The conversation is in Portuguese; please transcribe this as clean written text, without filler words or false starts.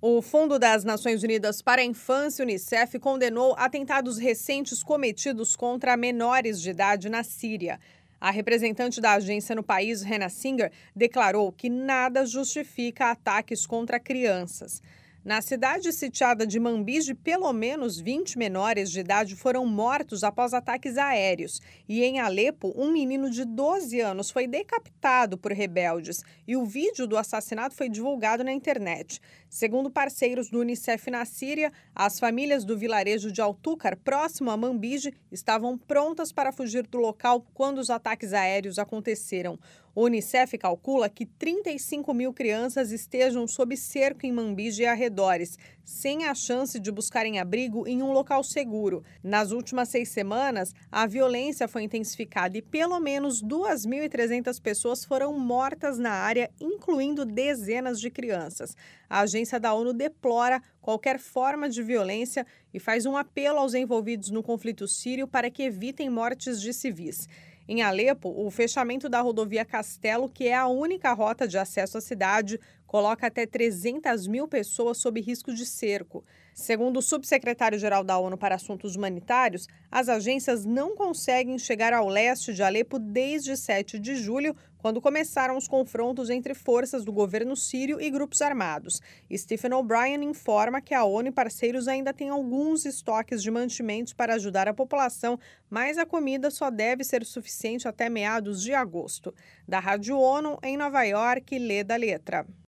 O Fundo das Nações Unidas para a Infância, Unicef, condenou atentados recentes cometidos contra menores de idade na Síria. A representante da agência no país, Hannah Singer, declarou que nada justifica ataques contra crianças. Na cidade sitiada de Manbij, pelo menos 20 menores de idade foram mortos após ataques aéreos. E em Alepo, um menino de 12 anos foi decapitado por rebeldes e o vídeo do assassinato foi divulgado na internet. Segundo parceiros do Unicef na Síria, as famílias do vilarejo de Al-Tukar, próximo a Manbij, estavam prontas para fugir do local quando os ataques aéreos aconteceram. O Unicef calcula que 35 mil crianças estejam sob cerco em Manbij e arredores, sem a chance de buscarem abrigo em um local seguro. Nas últimas 6 semanas, a violência foi intensificada e pelo menos 2.300 pessoas foram mortas na área, incluindo dezenas de crianças. A agência da ONU deplora qualquer forma de violência e faz um apelo aos envolvidos no conflito sírio para que evitem mortes de civis. Em Alepo, o fechamento da rodovia Castelo, que é a única rota de acesso à cidade, coloca até 300 mil pessoas sob risco de cerco. Segundo o subsecretário-geral da ONU para Assuntos Humanitários, as agências não conseguem chegar ao leste de Alepo desde 7 de julho, quando começaram os confrontos entre forças do governo sírio e grupos armados. Stephen O'Brien informa que a ONU e parceiros ainda têm alguns estoques de mantimentos para ajudar a população, mas a comida só deve ser suficiente até meados de agosto. Da Rádio ONU, em Nova York, Leda Letra.